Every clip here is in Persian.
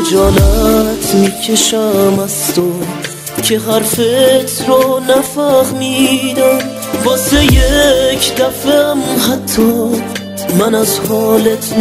خجالت میکشم از تو که حرفت رو نفهمیدم. واسه یک دفعه حتی من از حالت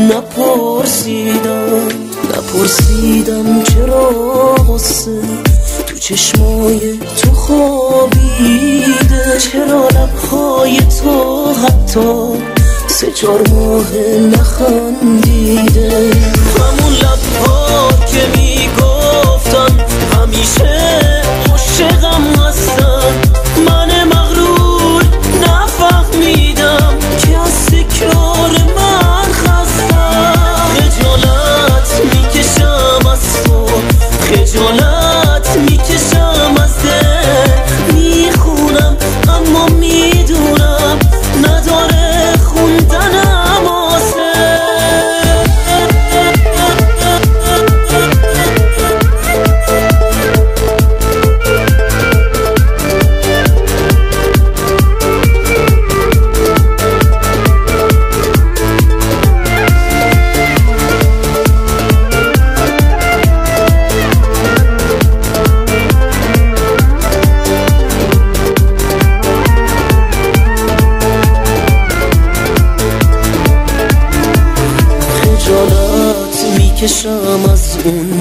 نپرسیدم چرا غصه تو چشمای تو خوابیده، چرا لبهای تو حتی 3-4 ماه نخندیده. همون لبها که میگفتن همیشه عاشقم هستن، من مغرور نفهمیدم که از تکرار من خستم. خجالت میکشم از تو، خجالت میکشم از دل، میخونم اما میدونم نداره خوندنم آسه. میکشم از اون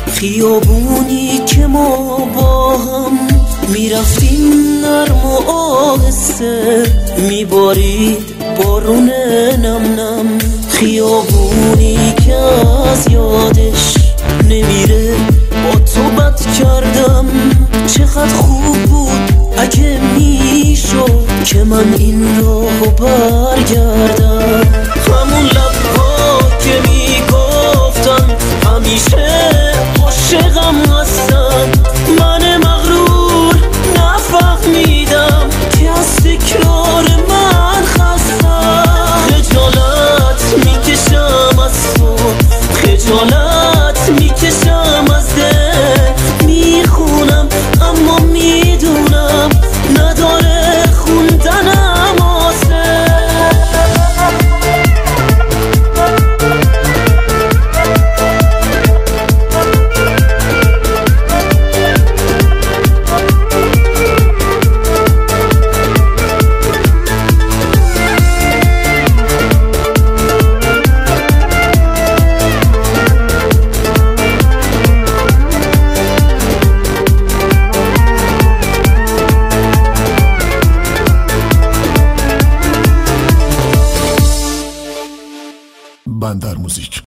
خیابونی که ما با هم میرفتیم نرم و آهسته، میبارید بارون نم نم. خیابونی که از یادش نمیره، با تو بد کردم. چقدر خوب بود اگه میشد که من این راهو برگردم. همون لبها که میگفتن همیشه عاشقم هستن، من مغرور نفهمیدم که از تکرار من خستم. خجالت میکشم از تو، خجالت میکشم از دل، میخونم اما میدونم نداره خوندنم آسه. بندر موزیک.